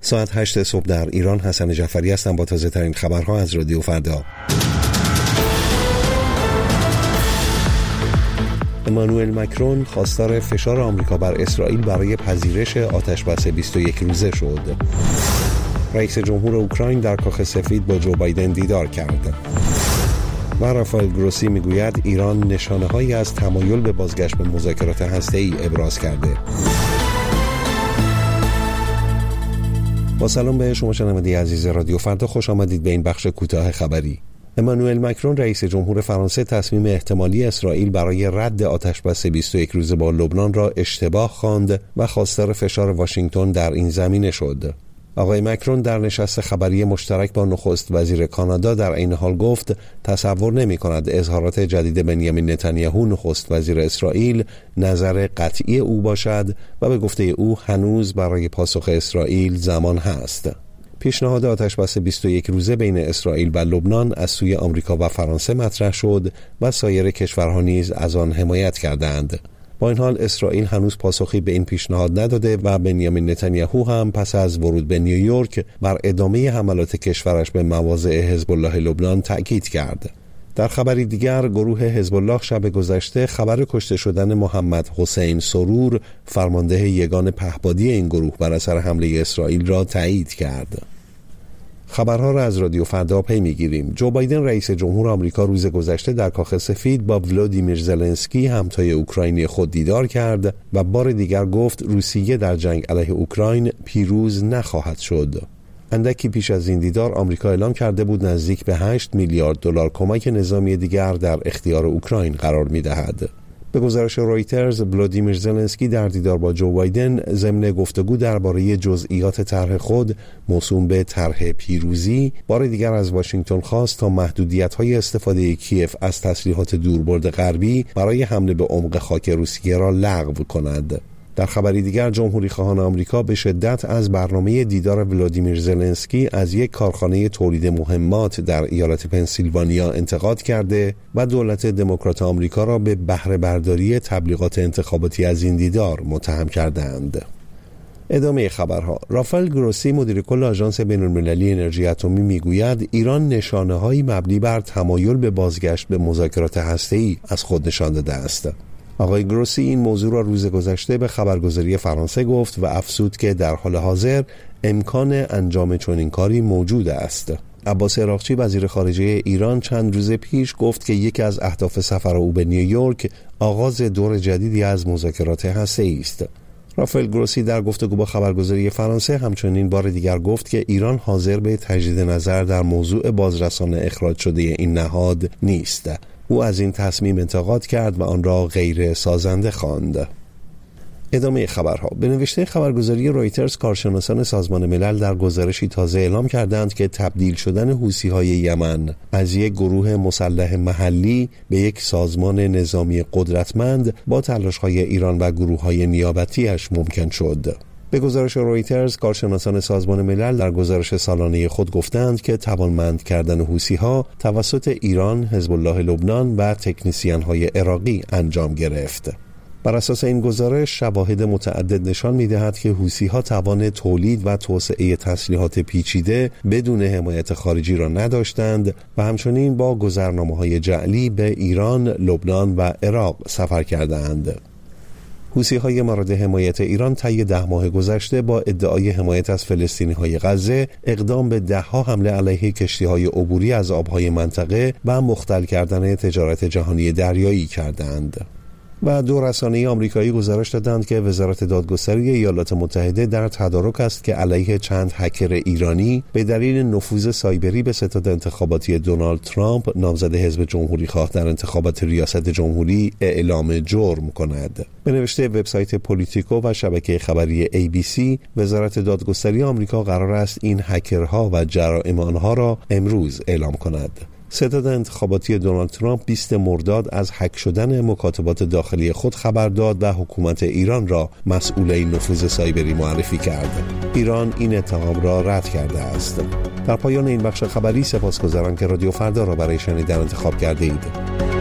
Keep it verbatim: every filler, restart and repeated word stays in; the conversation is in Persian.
ساعت هشت صبح در ایران. حسن جعفری هستم با تازه ترین خبرها از رادیو فردا. امانوئل مکرون خواستار فشار آمریکا بر اسرائیل برای پذیرش آتشبس بیست و یک روزه شد. رئیس جمهور اوکراین در کاخ سفید با جو بایدن دیدار کرد. و رافائل گروسی میگوید ایران نشانه‌هایی از تمایل به بازگشت به مذاکرات هسته‌ای ابراز کرده. با سلام به شما شنونده عزیز رادیو فردا، خوش آمدید به این بخش کوتاه خبری. امانوئل مکرون رئیس جمهور فرانسه تصمیم احتمالی اسرائیل برای رد آتشبس بیست و یک روزه با لبنان را اشتباه خواند و خواستار فشار واشنگتن در این زمینه شد. آقای مکرون در نشست خبری مشترک با نخست وزیر کانادا در این حال گفت تصور نمی کند اظهارات جدید بنیامین نتانیاهو نخست وزیر اسرائیل نظر قطعی او باشد و به گفته او هنوز برای پاسخ اسرائیل زمان هست. پیشنهاد آتشبس بیست و یک روزه بین اسرائیل و لبنان از سوی آمریکا و فرانسه مطرح شد و سایر کشورها نیز از آن حمایت کردند. با این حال اسرائیل هنوز پاسخی به این پیشنهاد نداده و بنیامین نتانیاهو هم پس از ورود به نیویورک بر ادامه حملات کشورش به مواضع حزب الله لبنان تأکید کرد. در خبری دیگر، گروه حزب الله شب گذشته خبر کشته شدن محمد حسین سرور، فرمانده یگان پهپادی این گروه بر اثر حمله اسرائیل را تایید کرد. خبرها را از رادیو فردا پی میگیریم. جو بایدن رئیس جمهور آمریکا روز گذشته در کاخ سفید با ولادیمیر زلنسکی همتای اوکراینی خود دیدار کرد و بار دیگر گفت روسیه در جنگ علیه اوکراین پیروز نخواهد شد. اندکی پیش از این دیدار آمریکا اعلام کرده بود نزدیک به هشت میلیارد دلار کمک نظامی دیگر در اختیار اوکراین قرار می‌دهد. به گزارش رویترز، ولادیمیر زلنسکی در دیدار با جو بایدن ضمن گفتگو درباره جزئیات طرح خود موسوم به طرح پیروزی بار دیگر از واشنگتن خواست تا محدودیت‌های استفاده کیف از تسلیحات دوربرد غربی برای حمله به عمق خاک روسیه را لغو کند. در خبری دیگر، جمهوری خواهان آمریکا به شدت از برنامه دیدار ولادیمیر زلنسکی از یک کارخانه تولید مهمات در ایالت پنسیلوانیا انتقاد کرده و دولت دموکرات آمریکا را به بهره برداری تبلیغات انتخاباتی از این دیدار متهم کردند. ادامه خبرها. رافائل گروسی مدیر کل آژانس بین‌المللی انرژی اتمی میگوید ایران نشانه‌هایی مبنی بر تمایل به بازگشت به مذاکرات هسته‌ای از خود نشان داده است. آقای گروسی این موضوع را روز گذشته به خبرگزاری فرانسه گفت و افزود که در حال حاضر امکان انجام چنین کاری موجود است. عباس عراقچی وزیر خارجه ایران چند روز پیش گفت که یکی از اهداف سفر او به نیویورک آغاز دور جدیدی از مذاکرات هسته‌ای است. رافائل گروسی در گفتگو با خبرگزاری فرانسه همچنین بار دیگر گفت که ایران حاضر به تجدید نظر در موضوع بازرسان اخراج شده این نهاد نیست. او از این تصمیم انتقاد کرد و آن را غیر سازنده خواند. ادامه خبرها. به نوشته خبرگزاری رویترز، کارشناسان سازمان ملل در گزارشی تازه اعلام کردند که تبدیل شدن حوثی‌های یمن از یک گروه مسلح محلی به یک سازمان نظامی قدرتمند با تلاش‌های ایران و گروه‌های نیابتی‌اش ممکن شد. به گزارش رویترز، کارشناسان سازمان ملل در گزارش سالانه خود گفتند که توانمند کردن حوثی‌ها توسط ایران، حزب الله لبنان و تکنیسیان‌های عراقی انجام گرفت. بر اساس این گزارش، شواهد متعدد نشان می‌دهد که حوثی‌ها توان تولید و توسعه تسلیحات پیچیده بدون حمایت خارجی را نداشتند و همچنین با گذرنامه‌های جعلی به ایران، لبنان و عراق سفر کردند. حوثی‌های مورد حمایت ایران طی ده ماه گذشته با ادعای حمایت از فلسطینی‌های غزه اقدام به ده‌ها حمله علیه کشتی‌های عبوری از آب‌های منطقه و مختل کردن تجارت جهانی دریایی کردند. و دو رسانه آمریکایی گزارش دادند که وزارت دادگستری ایالات متحده در تدارک است که علیه چند هکر ایرانی به دلیل نفوذ سایبری به ستاد انتخاباتی دونالد ترامپ نامزد حزب جمهوری خواه در انتخابات ریاست جمهوری اعلام جرم کند. به نوشته وبسایت پولیتیکو و شبکه خبری ای بی سی، وزارت دادگستری آمریکا قرار است این هکرها و جرائم آنها را امروز اعلام کند. ستاد انتخاباتی دونالد ترامپ بیست مرداد از هک شدن مکاتبات داخلی خود خبر داد و حکومت ایران را مسئول این نفوذ سایبری معرفی کرد. ایران این اتهام را رد کرده است. در پایان این بخش خبری سپاسگزارم که رادیو فردا را برای شنیدن انتخاب کرده اید.